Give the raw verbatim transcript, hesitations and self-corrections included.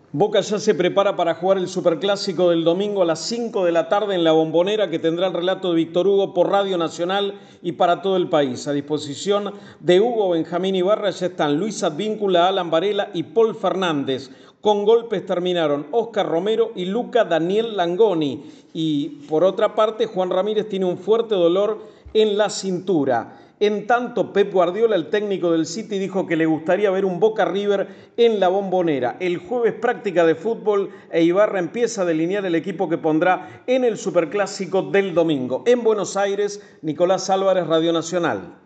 Boca ya se prepara para jugar el Superclásico del domingo a las cinco de la tarde en La Bombonera, que tendrá el relato de Víctor Hugo por Radio Nacional y para todo el país. A disposición de Hugo Benjamín Ibarra ya están Luis Advíncula, Alan Varela y Paul Fernández. Con golpes terminaron Oscar Romero y Luca Daniel Langoni. Y por otra parte, Juan Ramírez tiene un fuerte dolor en la cintura. En tanto, Pep Guardiola, el técnico del City, dijo que le gustaría ver un Boca River en La Bombonera. El jueves práctica de fútbol e Ibarra empieza a delinear el equipo que pondrá en el Superclásico del domingo. En Buenos Aires, Nicolás Álvarez, Radio Nacional.